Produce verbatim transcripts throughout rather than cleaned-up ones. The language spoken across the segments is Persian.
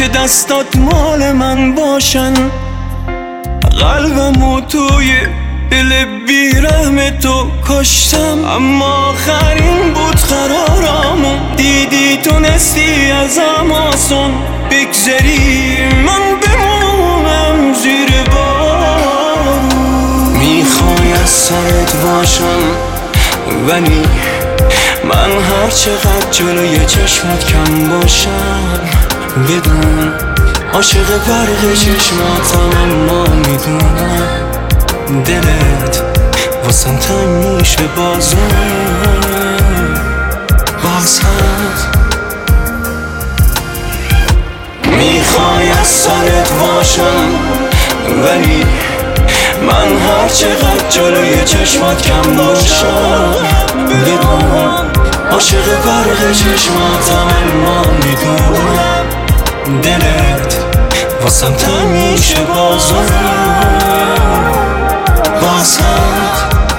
که دستات مال من باشن. قلبمو توی دل بیرحم تو کاشتم، اما آخرین بود قرارامو دیدی تونستی ازم آسون بگذری، من بمونم زیر بارون. میخوای از سرت باشم ولی من هر چقدر جلوی چشمت کم باشم، بدون عاشق برق چشماتم، اما میدونم دلت واسم تنگ میشه بازم باز هم. میخوای از سرت باشم ولی من هر چقدر جلوی چشمات کم باشم، بدون عاشق برق چشماتم، اما میدونم دلت واسم تنگ میشه بازم باز هم.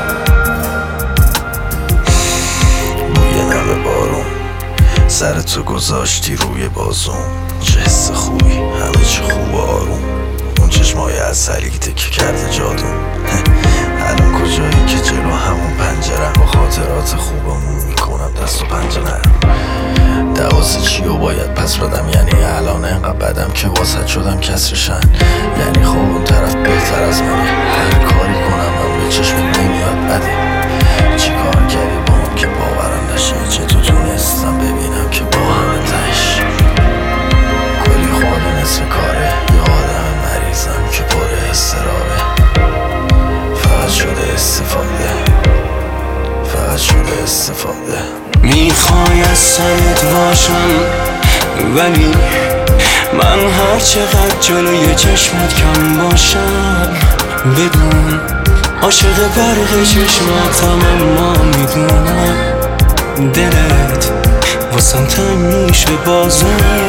بوی نم بارون سرتو گذاشتی روی بازون، چه حس خوبی، همه چی خوب و آروم. اون چشمای عسلی تکه کرده جادو. الان کجایی که جلو همون پنجرم، با خاطرات خوبمون میکنم دست و پنجه نرم. دوازه چی و باید پس بدم، یعنی الان انقدر بدم که واسط شدم کسرشن. یعنی خب اون طرف بهتر از منه، هر کاری کنم من به چشمت نمیاد بده. چی کار کردی با اون که باورم نشه، چه تو تونستم ببینم که با همه تش کلی خواهد نصف کاره. یه آدم مریضم که پر استراره، فقط شده استفاده، فقط شده استفاده. میخوای از سرت باشم ولی من هر چقدر جلوی چشمت کم باشم، بدون عاشق برق چشماتم، اما میدونم دلت واسم تنگ میشه بازم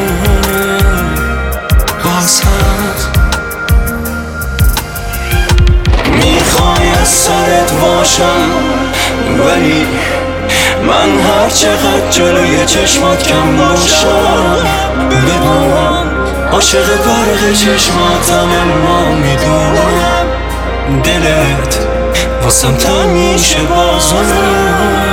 باز هم. میخوای از سرت باشم ولی من هر چقدر جلوی چشمات کم باشم، بدون عاشق برق چشماتم، اما میدونم دلت واسم تنگ میشه بازم